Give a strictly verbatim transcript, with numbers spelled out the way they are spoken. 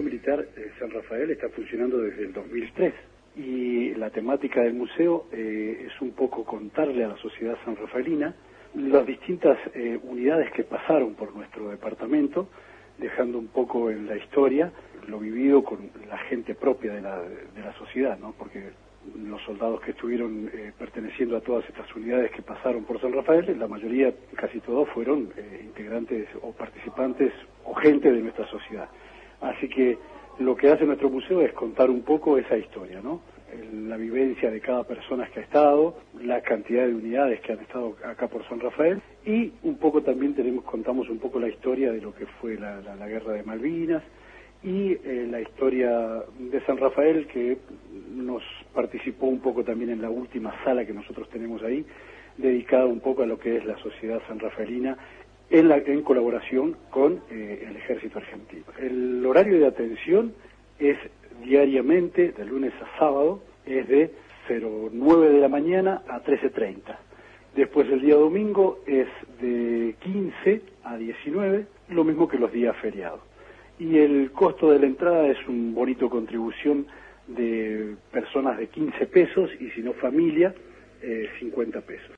Militar eh, San Rafael está funcionando desde el dos mil tres y la temática del museo eh, es un poco contarle a la sociedad sanrafaelina las distintas eh, unidades que pasaron por nuestro departamento, dejando un poco en la historia lo vivido con la gente propia de la, de la sociedad, ¿no? Porque los soldados que estuvieron eh, perteneciendo a todas estas unidades que pasaron por San Rafael, la mayoría, casi todos, fueron eh, integrantes o participantes o gente de nuestra sociedad. Así que lo que hace nuestro museo es contar un poco esa historia, ¿no? La vivencia de cada persona que ha estado, la cantidad de unidades que han estado acá por San Rafael, y un poco también tenemos contamos un poco la historia de lo que fue la, la, la guerra de Malvinas y eh, la historia de San Rafael, que nos participó un poco también en la última sala que nosotros tenemos ahí, dedicada un poco a lo que es la sociedad sanrafaelina en, la, en colaboración con eh, el Ejército Argentino. El horario de atención es diariamente, de lunes a sábado, es de nueve de la mañana a trece treinta. Después el día domingo es de quince a diecinueve, lo mismo que los días feriados. Y el costo de la entrada es un bonito contribución de personas de quince pesos y si no familia, eh, cincuenta pesos.